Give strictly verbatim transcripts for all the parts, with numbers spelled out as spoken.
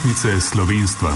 Žitnice slovenstva.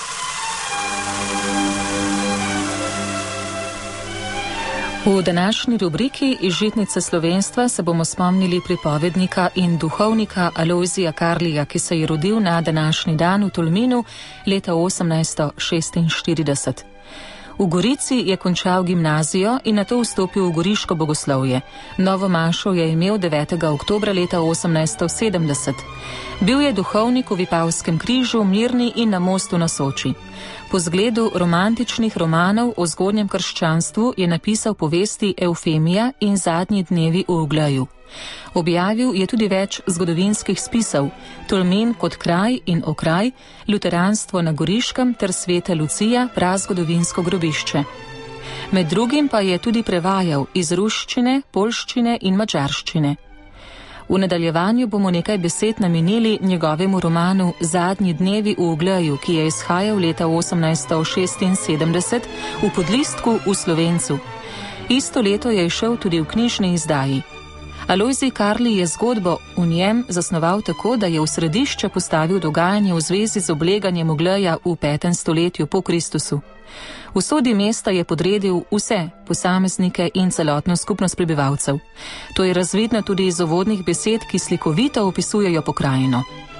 V današnji rubriki iz Žitnice slovenstva se bomo spomnili pripovednika in duhovnika Alojzija Karlija, ki se je rodil na današnji dan v Tolminu leta osemnajststo šestinštirideset. V Gorici je končal gimnazijo in nato vstopil v goriško bogoslovje. Novo mašo je imel devetega oktobra leta osemnajststo sedemdeset. Bil je duhovnik v Vipavskem križu, Mirni in na Mostu na Soči. Po zgledu romantičnih romanov o zgodnjem krščanstvu je napisal povesti Evfemija in Zadnji dnevi v Ugleju. Objavil je tudi več zgodovinskih spisov, Tolmin kot kraj in okraj, luteranstvo na Goriškem ter Sveta Lucija, prazgodovinsko grobišče. Med drugim pa je tudi prevajal iz ruščine, poljščine in madžarščine. V nadaljevanju bomo nekaj besed namenili njegovemu romanu Zadnji dnevi v Ugleju, ki je izhajal leta osemnajststo šestinsedemdeset v podlistku v Slovencu. Isto leto je izšel tudi v knjižni izdaji. Alojzij Karli je zgodbo v njem zasnoval tako, da je v središče postavil dogajanje v zvezi z obleganjem Ugleja v petem stoletju po Kristusu. V sodi mesta je podredil vse posameznike in celotno skupnost prebivalcev. To je razvidno tudi iz uvodnih besed, ki slikovito opisujejo pokrajino.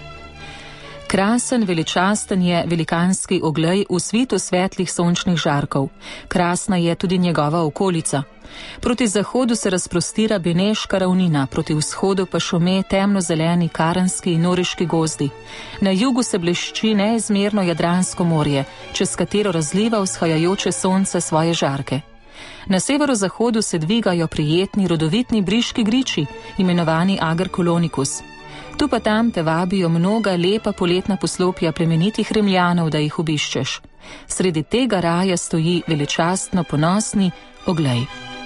Krasen, veličasten je velikanski Uglej v svitu svetlih sončnih žarkov. Krasna je tudi njegova okolica. Proti zahodu se razprostira Beneška ravnina, proti vzhodu pa šume temno-zeleni karanski in noriški gozdi. Na jugu se blešči neizmerno Jadransko morje, čez katero razliva vzhajajoče sonce svoje žarke. Na severozahodu se dvigajo prijetni rodovitni briški griči, imenovani Ager Colonicus. Tu pa tam te vabijo mnoga lepa poletna poslopja plemenitih Rimljanov, da jih obiščeš. Sredi tega raja stoji veličastno ponosni Uglej.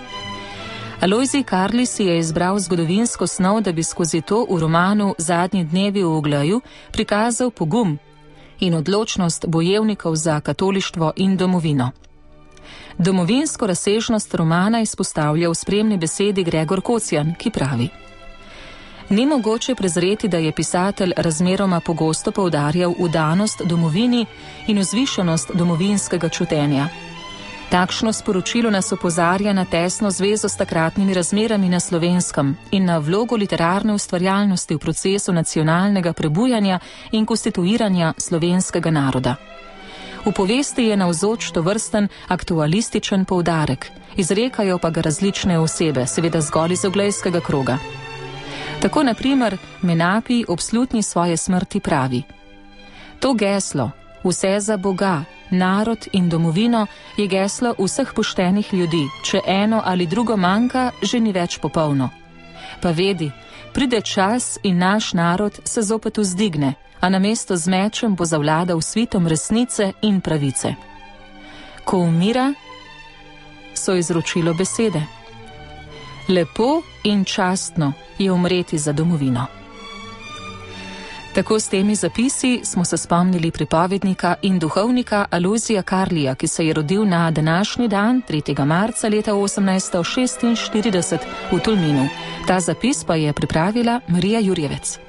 Alojzij Karli si je izbral zgodovinsko snov, da bi skozi to v romanu Zadnji dnevi v Ugleju prikazal pogum in odločnost bojevnikov za katolištvo in domovino. Domovinsko razsežnost romana izpostavlja v spremni besedi Gregor Kocjan, ki pravi: Ni mogoče prezreti, da je pisatelj razmeroma pogosto poudarjal vdanost domovini in vzvišenost domovinskega čutenja. Takšno sporočilo nas opozarja na tesno zvezo s takratnimi razmerami na Slovenskem in na vlogo literarne ustvarjalnosti v procesu nacionalnega prebujanja in konstituiranja slovenskega naroda. V povesti je navzoč tovrsten aktualističen poudarek, izrekajo pa ga različne osebe, seveda zgolj iz uglejskega kroga. Tako na primer Menapi ob slutnji svoje smrti pravi: To geslo, vse za Boga, narod in domovino, je geslo vseh poštenih ljudi. Če eno ali drugo manjka, že ni več popolno. Pa vedi, pride čas in naš narod se zopet vzdigne, a namesto z mečem bo zavladal svitom resnice in pravice. Ko umira, so izročilo besede. Lepo in častno je umreti za domovino. Tako s temi zapisi smo se spomnili pripovednika in duhovnika Alojzija Karlija, ki se je rodil na današnji dan, tretjega marca leta osemnajststo šestinštirideset v Tolminu. Ta zapis pa je pripravila Marija Jurjevec.